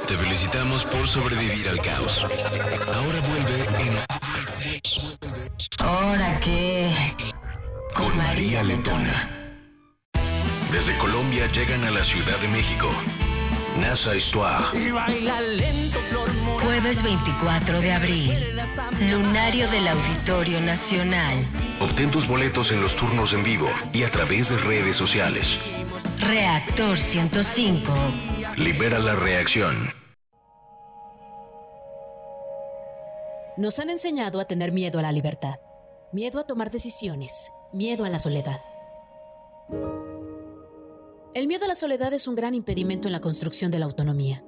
Te felicitamos por sobrevivir al caos. Ahora vuelve en ¿Ahora qué? Con María Letona. Desde Colombia llegan a la Ciudad de México. NASA Histoire. Jueves 24 de abril. Lunario del Auditorio Nacional. Obtén tus boletos en los turnos en vivo y a través de redes sociales. Reactor 105. Libera la reacción. Nos han enseñado a tener miedo a la libertad, miedo a tomar decisiones, miedo a la soledad. El miedo a la soledad es un gran impedimento en la construcción de la autonomía.